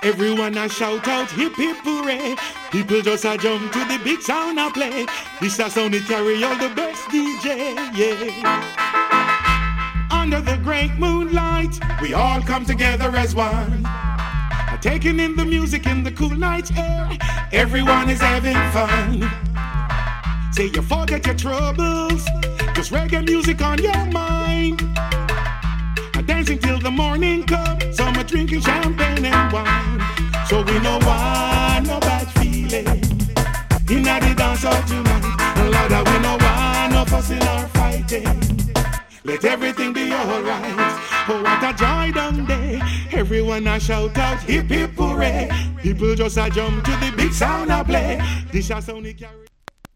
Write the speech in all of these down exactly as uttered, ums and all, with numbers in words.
Everyone a shout out hip hip hooray. People just a jump to the big sound a play. This a sound it carry all the best D J, yeah. Under the great moonlight, we all come together as one. Taking in the music in the cool night air. Everyone is having fun. Say you forget your troubles, just reggae music on your mind. Dancing till the morning comes, some are drinking champagne and wine. So we no want no bad feeling in the dance hall tonight. Lord, we no want no fussing or fighting. Let everything be alright. Oh, what a joy down there. Everyone a shout out hip hip hooray. People just a jump to the big sound a play. This a sound it carry.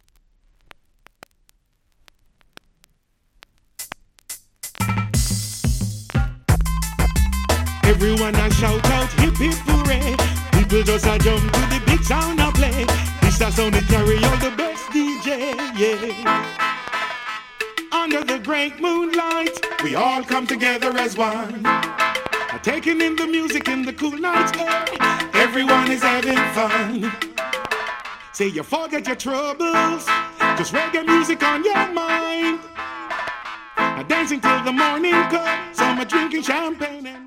Everyone a shout out hip hip hooray. People just a jump to the big sound a play. This a sound it carry all the best D J, yeah. Under the great moonlight, we all come together as one. Taking in the music in the cool night air. Everyone is having fun. Say you forget your troubles, just reggae music on your mind. Dancing till the morning comes, some are drinking champagne and